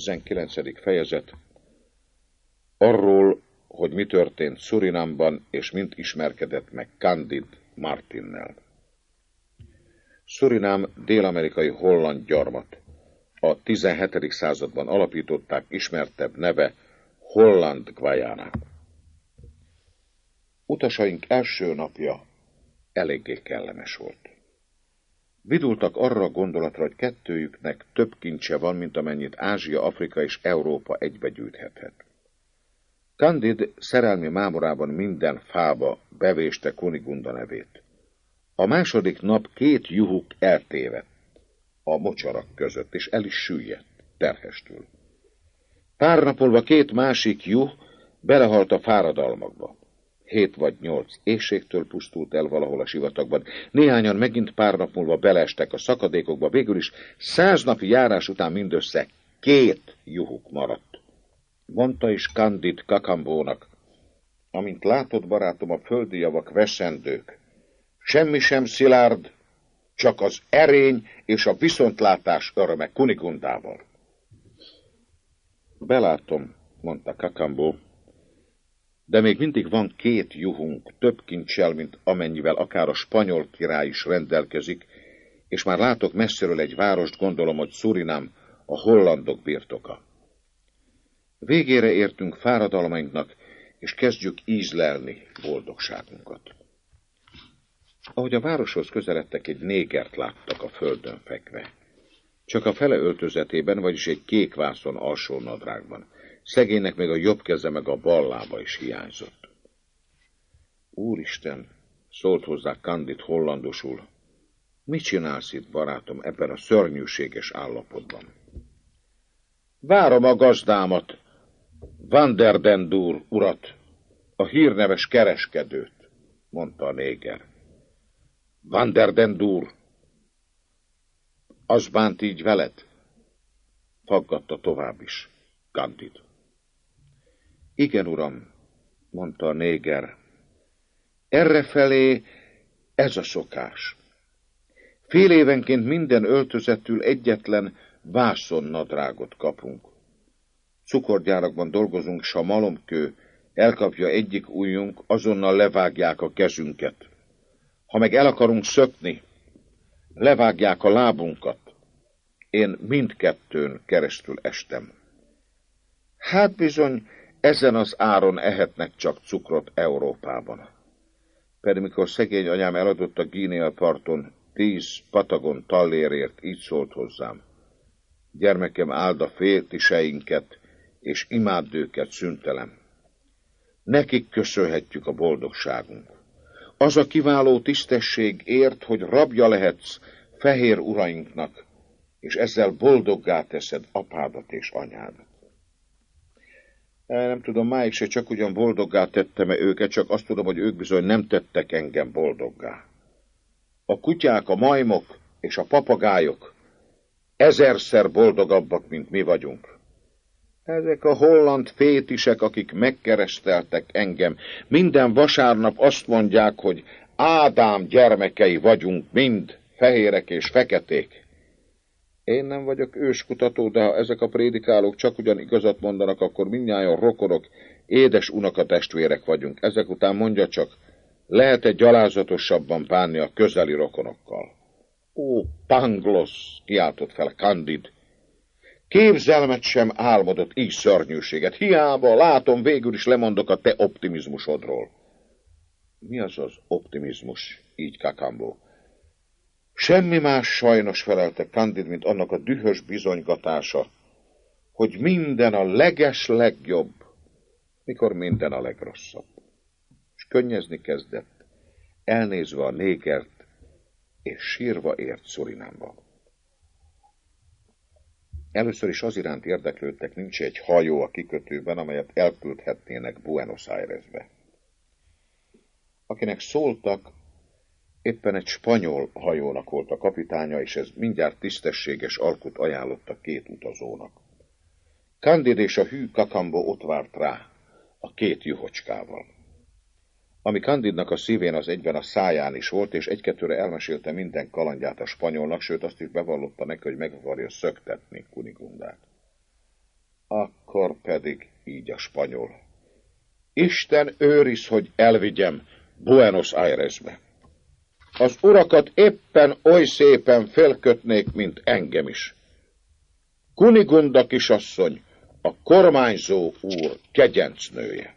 19. fejezet. Arról, hogy mi történt Surinamban, és mint ismerkedett meg Candide Martinnel. Surinam dél-amerikai holland gyarmat. A 17. században alapították, ismertebb neve Holland Guayana. Utasaink első napja eléggé kellemes volt. Vidultak arra a gondolatra, hogy kettőjüknek több kincse van, mint amennyit Ázsia, Afrika és Európa egybe gyűjthethet. Candide szerelmi mámorában minden fába bevéste Kunigunda nevét. A második nap 2 juhuk eltévedt a mocsarak között, és el is süllyedt, terhestül. Pár nap múlva 2 másik juh belehalt a fáradalmakba. 7 vagy 8 éhségtől pusztult el valahol a sivatagban. Néhányan megint pár nap múlva beleestek a szakadékokba, végül is 100 napi járás után mindössze 2 juhuk maradt. Mondta is Candide Cacambónak: amint látod, barátom, a földi javak veszendők. Semmi sem szilárd, csak az erény és a viszontlátás öröme Kunigundával. Belátom, mondta Cacambó, de még mindig van 2 juhunk, több kincsel, mint amennyivel akár a spanyol király is rendelkezik, és már látok messziről egy várost, gondolom, hogy Surinam a hollandok birtoka. Végére értünk fáradalmainknak, és kezdjük ízlelni boldogságunkat. Ahogy a városhoz közeledtek, egy négert láttak a földön fekve. Csak a fele öltözetében, vagyis egy kék vászon alsó nadrágban. Szegénynek még a jobb keze meg a bal lába is hiányzott. Úristen, szólt hozzá Candide hollandosul, mit csinálsz itt, barátom, ebben a szörnyűséges állapotban? Várom a gazdámat, Van der Dendur urat, a hírneves kereskedőt, mondta a néger. Van der Dendur, az bánt így veled? Faggatta tovább is Candide. Igen, uram, mondta a néger. Errefelé ez a szokás. Fél évenként minden öltözetül egyetlen vászonnadrágot kapunk. Cukorgyárakban dolgozunk, s a malomkő elkapja egyik ujjunk, azonnal levágják a kezünket. Ha meg el akarunk szökni, levágják a lábunkat. Én mindkettőn keresztül estem. Hát bizony, ezen az áron ehetnek csak cukrot Európában. Pedig mikor szegény anyám eladott a Guinea parton 10 patagon tallérért, így szólt hozzám. Gyermekem, áld a fétiseinket, és imádd őket szüntelen. Nekik köszönhetjük a boldogságunk. Az a kiváló tisztesség ért, hogy rabja lehetsz fehér urainknak, és ezzel boldoggá teszed apádat és anyádat. Nem tudom, máig se csak ugyan boldoggá tettem-e őket, csak azt tudom, hogy ők bizony nem tettek engem boldoggá. A kutyák, a majmok és a papagájok 1000-szer boldogabbak, mint mi vagyunk. Ezek a holland fétisek, akik megkereszteltek engem, minden vasárnap azt mondják, hogy Ádám gyermekei vagyunk mind, fehérek és feketék. Én nem vagyok őskutató, de ha ezek a prédikálók csak ugyan igazat mondanak, akkor mindnyájan rokonok, édes unokatestvérek vagyunk. Ezek után mondja csak, lehet-e gyalázatosabban bánni a közeli rokonokkal? Ó, Pangloss, kiáltott fel Candide. Képzelmet sem álmodott így szörnyűséget. Hiába, látom, végül is lemondok a te optimizmusodról. Mi az az optimizmus, így Cacambó? Semmi más sajnos, felelte Candide, mint annak a dühös bizonygatása, hogy minden a legjobb, mikor minden a legrosszabb. És könnyezni kezdett, elnézve a négert, és sírva ért Surinamba. Először is az iránt érdeklődtek, nincs egy hajó a kikötőben, amelyet elküldhetnének Buenos Airesbe. Akinek szóltak, éppen egy spanyol hajónak volt a kapitánya, és ez mindjárt tisztességes alkut ajánlott a 2 utazónak. Candide és a hű Cacambó ott várt rá a 2 juhocskával. Ami Candidnak a szívén, az egyben a száján is volt, és egy-kettőre elmesélte minden kalandját a spanyolnak, sőt azt is bevallotta neki, hogy meg akarja szöktetni Kunigundát. Akkor pedig így a spanyol. Isten őriz, hogy elvigyem Buenos Airesbe. Az urakat éppen oly szépen félkötnék, mint engem is. Kunigunda kisasszony, a kormányzó úr kegyencnője.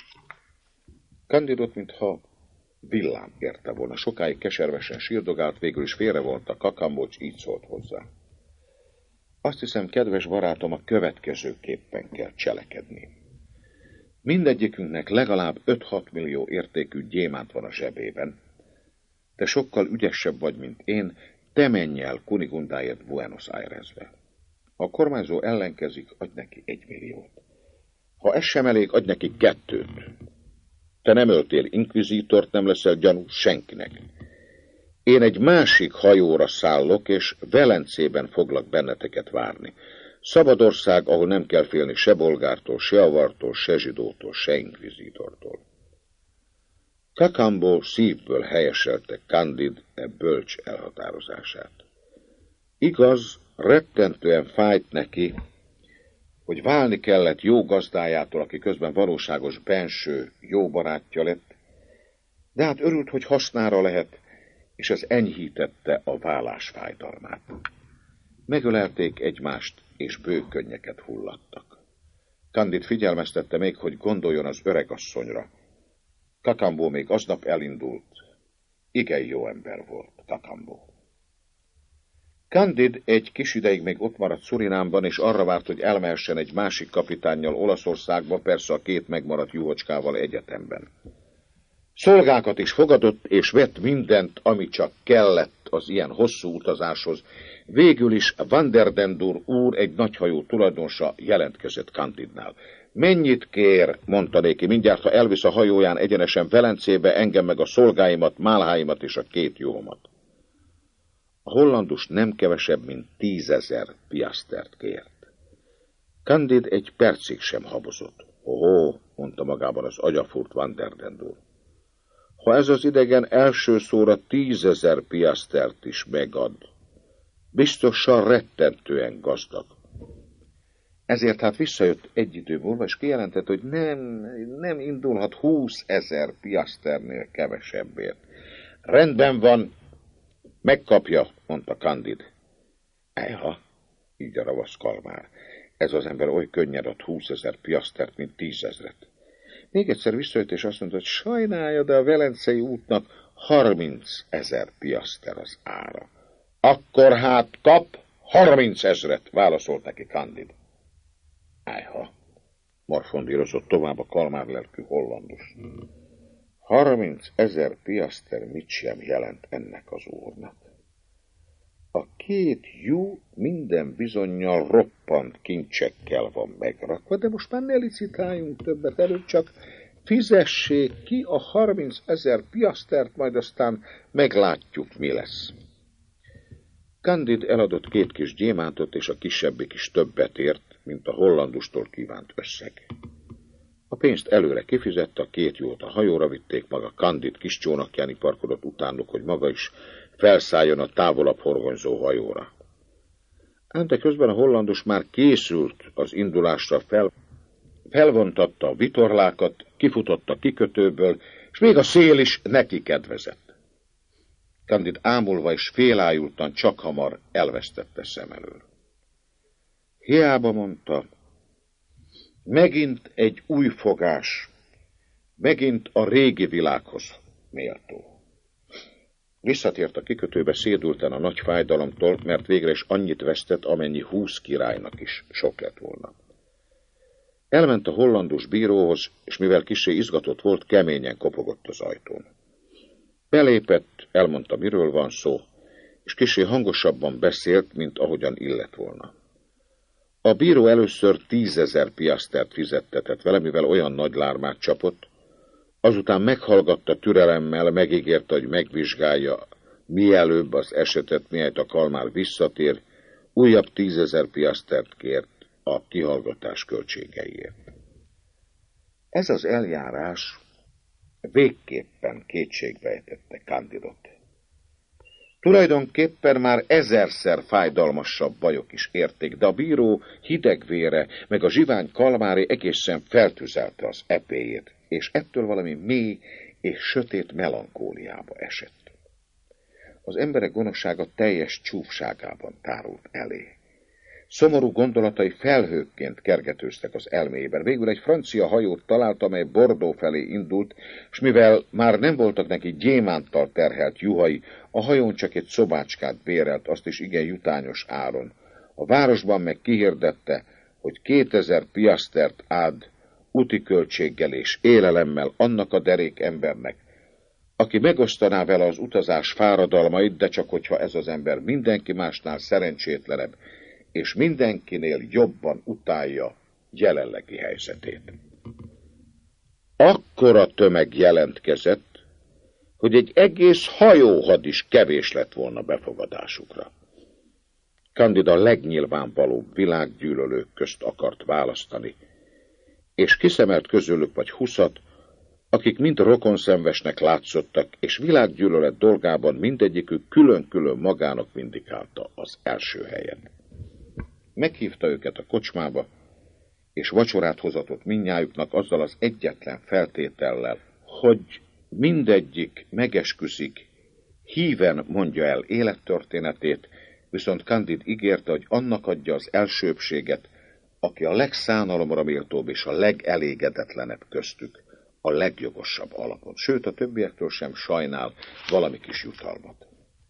Candidot, mintha villám érte volna. Sokáig keservesen sírdogált, végül is félrevonta Cacambót, s így szólt hozzá. Azt hiszem, kedves barátom, a következőképpen kell cselekedni. Mindegyikünknek legalább 5-6 millió értékű gyémánt van a zsebében. Te sokkal ügyesebb vagy, mint én, te menj el Kunigundáért Buenos Airesbe. Ha a kormányzó ellenkezik, adj neki 1 milliót. Ha ez sem elég, adj neki 2. Te nem öltél inkvizítort, nem leszel gyanús senkinek. Én egy másik hajóra szállok, és Velencében foglak benneteket várni. Szabad ország, ahol nem kell félni se bolgártól, se avartól, se zsidótól, se inkvizítortól. Cacambó szívből helyeselte Candid bölcs elhatározását. Igaz, rettentően fájt neki, hogy válni kellett jó gazdájától, aki közben valóságos benső jó barátja lett, de hát örült, hogy hasznára lehet, és ez enyhítette a válás fájdalmát. Megölelték egymást, és bőkönnyeket hullattak. Candid figyelmeztette még, hogy gondoljon az öregasszonyra. Cacambó még aznap elindult. Igen jó ember volt Cacambó. Candid egy kis ideig még ott maradt Szurinámban, és arra várt, hogy elmehessen egy másik kapitánnyal Olaszországba, persze a 2 megmaradt juhocskával egyetemben. Szolgákat is fogadott, és vett mindent, ami csak kellett az ilyen hosszú utazáshoz. Végül is Van der Dendur úr, egy nagyhajó tulajdonosa jelentkezett Candidnál. Mennyit kér, mondta néki, mindjárt, ha elvisz a hajóján egyenesen Velencébe, engem meg a szolgáimat, málháimat és a 2 juhomat. A hollandus nem kevesebb, mint 10 000 piasztert kért. Candid egy percig sem habozott. Ó, mondta magában az agyafúrt Van der Dendur. Ha ez az idegen első szóra 10 000 piasztert is megad, biztosan rettentően gazdag. Ezért hát visszajött egy idő múlva, és kijelentett, hogy nem indulhat 20 000 piaszternél kevesebbért. Rendben van, megkapja, mondta Candid. Ejha, így a ravasz kalmár. Ez az ember oly könnyen ad 20 000 piasztert, mint 10 000. Még egyszer visszajött, és azt mondta, hogy sajnálja, de a velencei útnak 30 000 piaszter az ára. Akkor hát kap 30 000, válaszolt neki Candid. Ejha, morfondírozott tovább a kalmár lelkű hollandus. 30 000 piaszter mit sem jelent ennek az úrnak. A 2 juh minden bizonnyal roppant kincsekkel van megrakva, de most már ne licitáljunk többet, előtt csak fizessék ki a 30 000 piasztert, majd aztán meglátjuk, mi lesz. Candid eladott 2 kis gyémántot, és a kisebbik is többet ért, mint a hollandustól kívánt összeg. A pénzt előre kifizette, a 2 juhot a hajóra vitték, maga Candid kis csónakján iparkodott utánuk, hogy maga is felszálljon a távolabb horgonyzó hajóra. Ám de közben a hollandus már készült az indulásra, felvontatta a vitorlákat, kifutott a kikötőből, és még a szél is neki kedvezett. Candid ámulva és félájultan csakhamar elvesztette szem elől. Hiába mondta, megint egy új fogás, megint a régi világhoz méltó. Visszatért a kikötőbe szédülten a nagy fájdalomtól, mert végre is annyit vesztett, amennyi 20 királynak is sok lett volna. Elment a hollandus bíróhoz, és mivel kissé izgatott volt, keményen kopogott az ajtón. Belépett, elmondta, miről van szó, és kissé hangosabban beszélt, mint ahogyan illett volna. A bíró először 10 000 piasztert fizettetett vele, mivel olyan nagy lármát csapott, azután meghallgatta türelemmel, megígérte, hogy megvizsgálja mielőbb az esetet, mihelyt a kalmár visszatér, újabb 10 000 piasztert kért a kihallgatás költségeiért. Ez az eljárás végképpen kétségbe ejtette Candidot. Tulajdonképpen már ezerszer fájdalmasabb bajok is érték, de a bíró hidegvére, meg a zsivány kalmári egészen feltüzelte az epéjét, és ettől valami mély és sötét melankóliába esett. Az emberek gonoszsága teljes csúfságában tárult elé. Szomorú gondolatai felhőkként kergetőztek az elméjében. Végül egy francia hajót talált, amely Bordeaux felé indult, és mivel már nem voltak neki gyémánttal terhelt juhai, a hajón csak egy szobácskát bérelt, azt is igen jutányos áron. A városban meg kihirdette, hogy 2000 piasztert ad úti költséggel és élelemmel annak a derék embernek, aki megosztaná vele az utazás fáradalmait, de csak hogyha ez az ember mindenki másnál szerencsétlenebb, és mindenkinél jobban utálja jelenlegi helyzetét. Akkora tömeg jelentkezett, hogy egy egész hajóhad is kevés lett volna befogadásukra. Candide a legnyilvánvalóbb világgyűlölők közt akart választani, és kiszemelt közülük vagy 20-at, akik mind rokonszenvesnek látszottak, és világgyűlölet dolgában mindegyikük külön-külön magának vindikálta az első helyet. Meghívta őket a kocsmába, és vacsorát hozatott mindnyájuknak azzal az egyetlen feltétellel, hogy mindegyik megesküszik, híven mondja el élettörténetét, viszont Candide ígérte, hogy annak adja az elsőbbséget, aki a legszánalomra méltóbb és a legelégedetlenebb köztük, a legjogosabb alapon. Sőt, a többiektől sem sajnál valami kis jutalmat.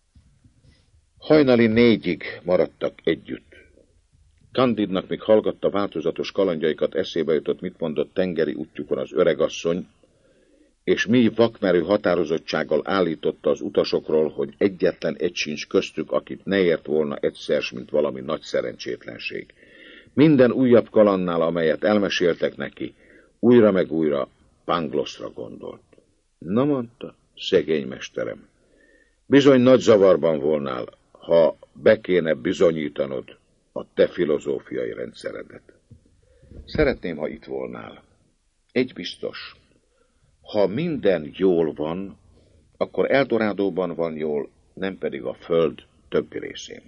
Hajnali 4-ig maradtak együtt. Candide-nak még hallgatta változatos kalandjaikat, eszébe jutott, mit mondott tengeri útjukon az öregasszony, és mély vakmerő határozottsággal állította az utasokról, hogy egyetlen egy sincs köztük, akit ne ért volna egyszer, mint valami nagy szerencsétlenség. Minden újabb kalandnál, amelyet elmeséltek neki, újra meg újra Panglossra gondolt. Na, mondta, szegény mesterem, bizony nagy zavarban volnál, ha be kéne bizonyítanod a te filozófiai rendszeredet. Szeretném, ha itt volnál. Egy biztos, ha minden jól van, akkor Eldorádóban van jól, nem pedig a föld többi részén.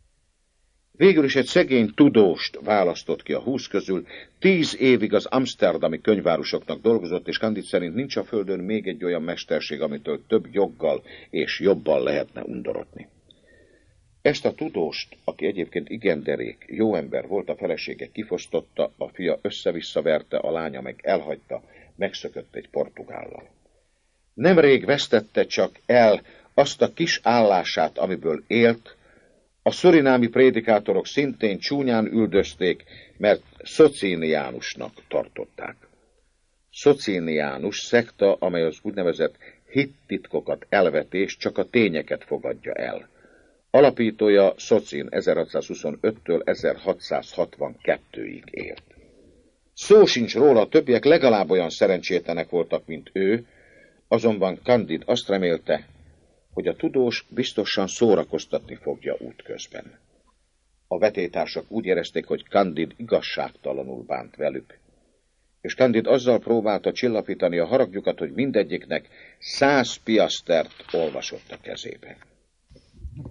Végül is egy szegény tudóst választott ki a 20 közül, 10 évig az amszterdami könyvárosoknak dolgozott, és Candide szerint nincs a földön még egy olyan mesterség, amitől több joggal és jobban lehetne undorodni. Ezt a tudóst, aki egyébként igen derék, jó ember volt, a felesége kifosztotta, a fia össze-vissza verte, a lánya meg elhagyta, megszökött egy portugállal. Nemrég vesztette csak el azt a kis állását, amiből élt, a szurinámi prédikátorok szintén csúnyán üldözték, mert szociniánusnak tartották. Szociniánus szekta, amely az úgynevezett hittitkokat elvetés, csak a tényeket fogadja el. Alapítója Szocin 1625-től 1662-ig élt. Szó sincs róla, a többiek legalább olyan szerencsétlenek voltak, mint ő, azonban Candide azt remélte, hogy a tudós biztosan szórakoztatni fogja útközben. A vetélytársak úgy érezték, hogy Candide igazságtalanul bánt velük, és Candide azzal próbálta csillapítani a haragjukat, hogy mindegyiknek 100 piasztert olvasott a kezébe.